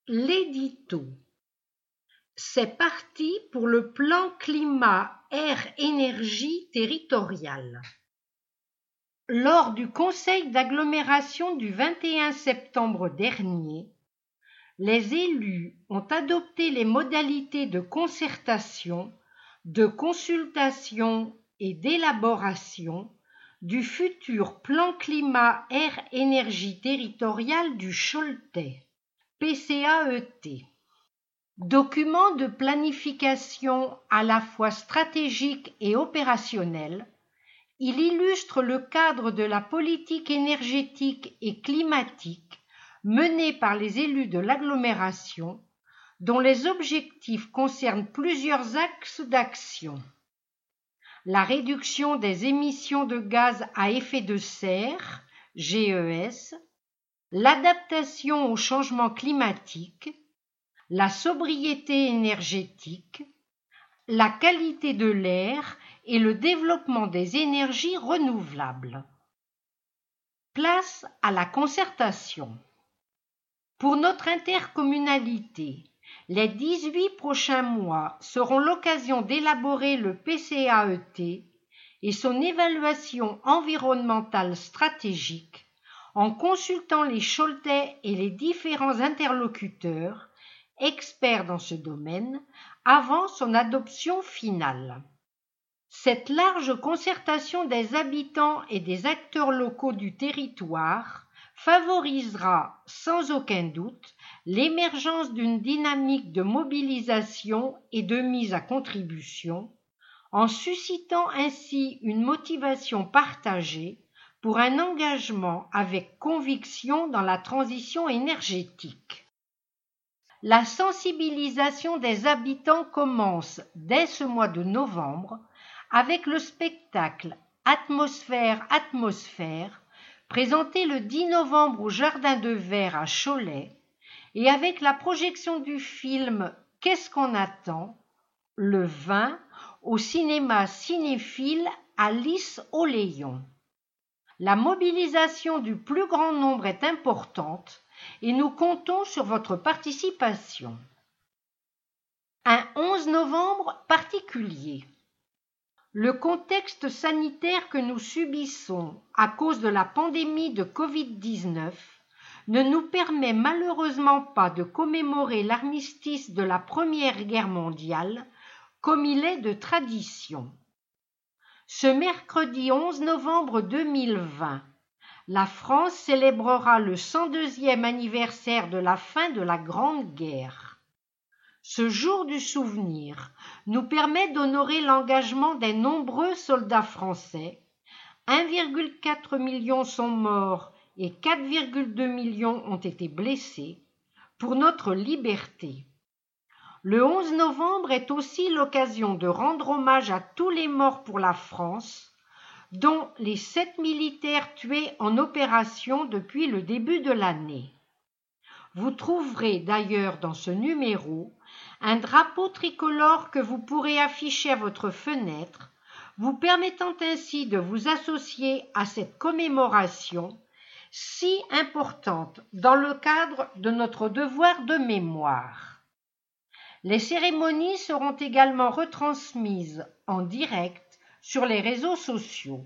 L'édito. C'est parti pour le plan climat-air-énergie territorial. Lors du conseil d'agglomération du 21 septembre dernier, les élus ont adopté les modalités de concertation, de consultation et d'élaboration du futur plan climat-air-énergie territorial du Choletais, PCAET. Document de planification à la fois stratégique et opérationnel, il illustre le cadre de la politique énergétique et climatique menée par les élus de l'agglomération, dont les objectifs concernent plusieurs axes d'action. La réduction des émissions de gaz à effet de serre, GES, l'adaptation au changement climatique, la sobriété énergétique, la qualité de l'air et le développement des énergies renouvelables. Place à la concertation. Pour notre intercommunalité, les 18 prochains mois seront l'occasion d'élaborer le PCAET et son évaluation environnementale stratégique en consultant les Choletais et les différents interlocuteurs experts dans ce domaine, avant son adoption finale. Cette large concertation des habitants et des acteurs locaux du territoire favorisera sans aucun doute l'émergence d'une dynamique de mobilisation et de mise à contribution, en suscitant ainsi une motivation partagée pour un engagement avec conviction dans la transition énergétique. La sensibilisation des habitants commence dès ce mois de novembre avec le spectacle Atmosphère, présenté le 10 novembre au Jardin de Verre à Cholet, et avec la projection du film Qu'est-ce qu'on attend le 20 au cinéma cinéphile à Lys-Oléon. La mobilisation du plus grand nombre est importante et nous comptons sur votre participation. Un 11 novembre particulier. Le contexte sanitaire que nous subissons à cause de la pandémie de Covid-19 ne nous permet malheureusement pas de commémorer l'armistice de la Première Guerre mondiale comme il est de tradition. Ce mercredi 11 novembre 2020, la France célébrera le 102e anniversaire de la fin de la Grande Guerre. Ce jour du souvenir nous permet d'honorer l'engagement des nombreux soldats français. 1,4 million sont morts et 4,2 millions ont été blessés pour notre liberté. Le 11 novembre est aussi l'occasion de rendre hommage à tous les morts pour la France, dont les 7 militaires tués en opération depuis le début de l'année. Vous trouverez d'ailleurs dans ce numéro un drapeau tricolore que vous pourrez afficher à votre fenêtre, vous permettant ainsi de vous associer à cette commémoration si importante dans le cadre de notre devoir de mémoire. Les cérémonies seront également retransmises en direct sur les réseaux sociaux.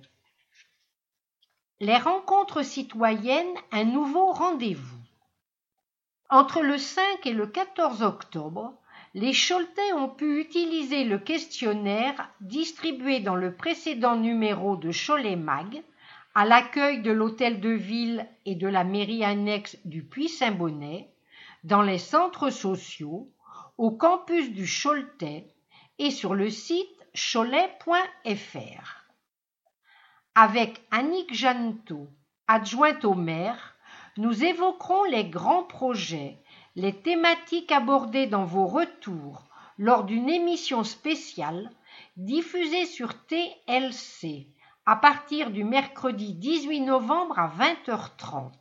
Les rencontres citoyennes, un nouveau rendez-vous. Entre le 5 et le 14 octobre, les Choletais ont pu utiliser le questionnaire distribué dans le précédent numéro de Cholet Mag, à l'accueil de l'hôtel de ville et de la mairie annexe du Puy-Saint-Bonnet, dans les centres sociaux, au campus du Choletais et sur le site cholet.fr. Avec Annick Jeannetot, adjointe au maire, nous évoquerons les grands projets, les thématiques abordées dans vos retours lors d'une émission spéciale diffusée sur TLC à partir du mercredi 18 novembre à 20h30.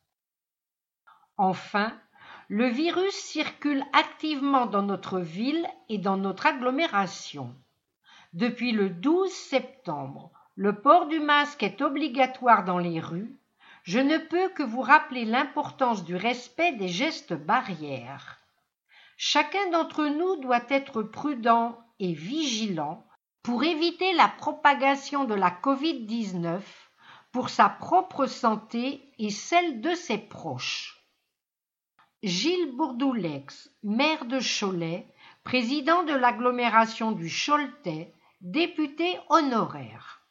Enfin, le virus circule activement dans notre ville et dans notre agglomération. Depuis le 12 septembre, le port du masque est obligatoire dans les rues, Je ne peux que vous rappeler l'importance du respect des gestes barrières. Chacun d'entre nous doit être prudent et vigilant pour éviter la propagation de la Covid-19 pour sa propre santé et celle de ses proches. Gilles Bourdoulex, maire de Cholet, président de l'agglomération du Choletais, député honoraire.